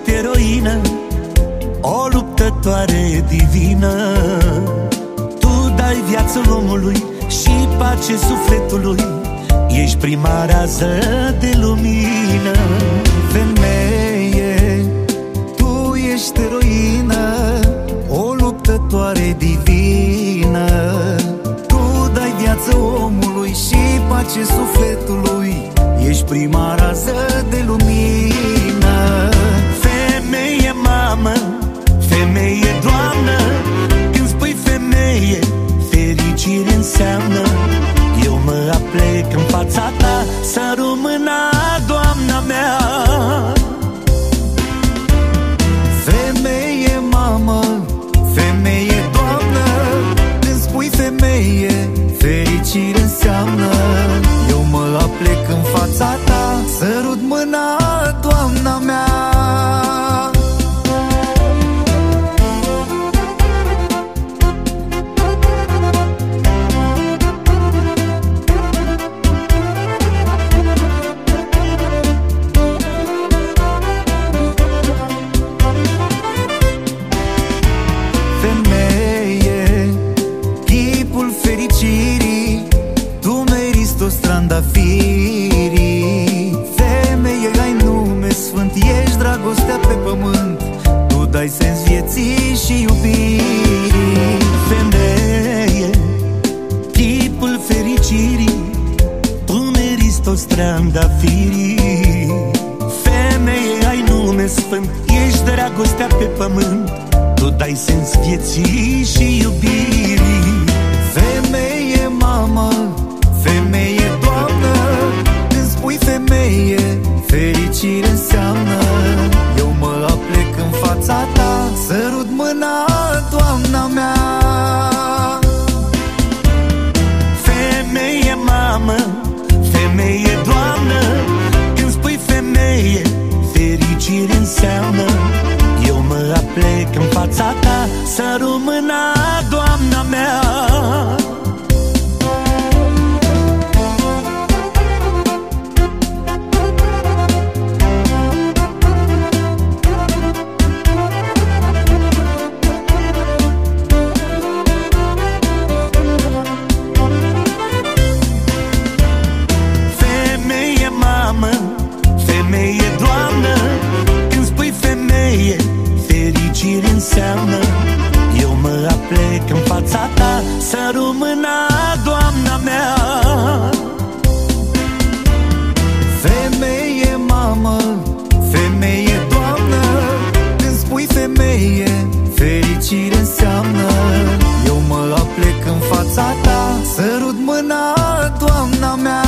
ești eroină, o luptătoare divină. Tu dai viață omului și pace sufletului, ești prima rază de lumină. Femeie, tu ești eroină, o luptătoare divină. Tu dai viață omului și pace sufletului, ești prima rază de lumină. Femeie, mamă, femeie, doamnă, când spui femeie, fericire înseamnă. Eu mă aplec în fața ta, sărut mâna, doamna mea. Femeie, mamă, femeie, doamnă, când spui femeie, fericire înseamnă. Eu mă aplec în fața ta, sărut mâna, doamna mea. Fericirii, tu meriți toți strandafirii. Femeie, ai nume sfânt, ești dragostea pe pământ, tu dai sens vieții și iubirii. Femeie, chipul fericirii, tu meriți toți strandafirii. Femeie, ai nume sfânt, ești dragostea pe pământ, tu dai sens vieții și iubirii. Femeie, mamă, femeie, doamnă, când spui femeie, fericire înseamnă. Eu mă aplec în fața ta, sărut mâna, doamna mea. Femeie, mamă, femeie, doamnă, când spui femeie, fericire înseamnă. Eu mă aplec în fața ta, sărut mâna, doamna mea. Femeie, mamă, femeie, doamnă, când spui femeie, fericire înseamnă. Eu mă aplec în fața ta, sărut mâna, doamna mea. Femeie, mamă, femeie, doamnă, când spui femeie, fericire înseamnă. Eu mă aplec în fața ta, sărut mâna, doamna mea.